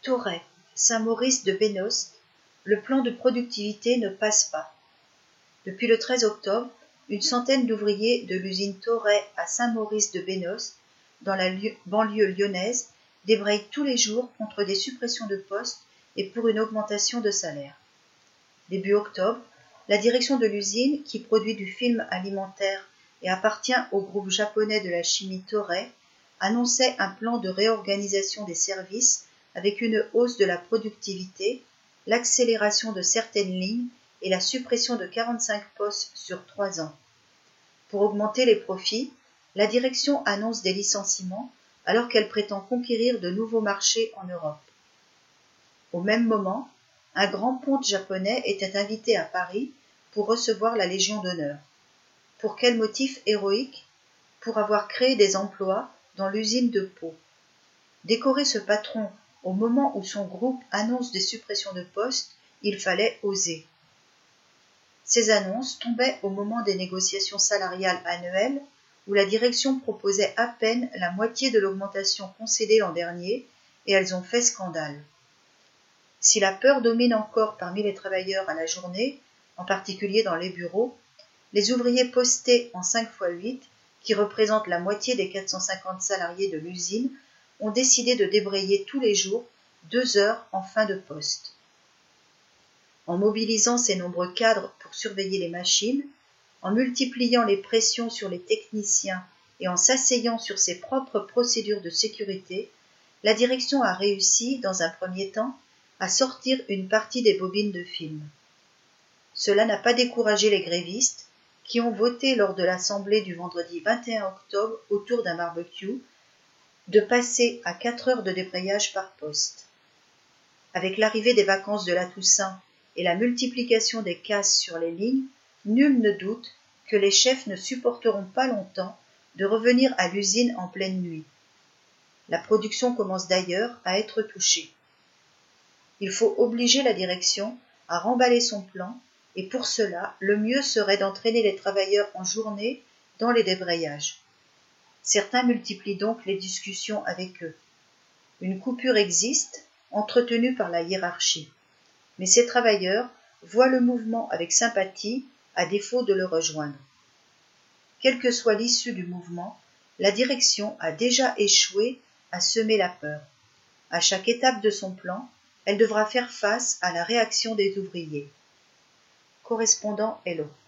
Toray, Saint-Maurice de Bénost, le plan de productivité ne passe pas. Depuis le 13 octobre, une centaine d'ouvriers de l'usine Toray à Saint-Maurice de Bénost, dans la banlieue lyonnaise, débrayent tous les jours contre des suppressions de postes et pour une augmentation de salaire. Début octobre, la direction de l'usine, qui produit du film alimentaire et appartient au groupe japonais de la chimie Toray, annonçait un plan de réorganisation des services avec une hausse de la productivité, l'accélération de certaines lignes et la suppression de 45 postes sur 3 ans. Pour augmenter les profits, la direction annonce des licenciements alors qu'elle prétend conquérir de nouveaux marchés en Europe. Au même moment, un grand ponte japonais était invité à Paris pour recevoir la Légion d'honneur. Pour quel motif héroïque ? Pour avoir créé des emplois dans l'usine de Pau. Décorer ce patron au moment où son groupe annonce des suppressions de postes, il fallait oser. Ces annonces tombaient au moment des négociations salariales annuelles où la direction proposait à peine la moitié de l'augmentation concédée l'an dernier et elles ont fait scandale. Si la peur domine encore parmi les travailleurs à la journée, en particulier dans les bureaux, les ouvriers postés en 5x8, qui représentent la moitié des 450 salariés de l'usine, ont décidé de débrayer tous les jours 2 heures en fin de poste. En mobilisant ces nombreux cadres pour surveiller les machines, en multipliant les pressions sur les techniciens et en s'asseyant sur ses propres procédures de sécurité, la direction a réussi, dans un premier temps, à sortir une partie des bobines de film. Cela n'a pas découragé les grévistes, qui ont voté lors de l'assemblée du vendredi 21 octobre autour d'un barbecue, de passer à 4 heures de débrayage par poste. Avec l'arrivée des vacances de la Toussaint et la multiplication des casses sur les lignes, nul ne doute que les chefs ne supporteront pas longtemps de revenir à l'usine en pleine nuit. La production commence d'ailleurs à être touchée. Il faut obliger la direction à remballer son plan et pour cela, le mieux serait d'entraîner les travailleurs en journée dans les débrayages. Certains multiplient donc les discussions avec eux. Une coupure existe, entretenue par la hiérarchie. Mais ces travailleurs voient le mouvement avec sympathie, à défaut de le rejoindre. Quelle que soit l'issue du mouvement, la direction a déjà échoué à semer la peur. À chaque étape de son plan, elle devra faire face à la réaction des ouvriers. Correspondant Hello.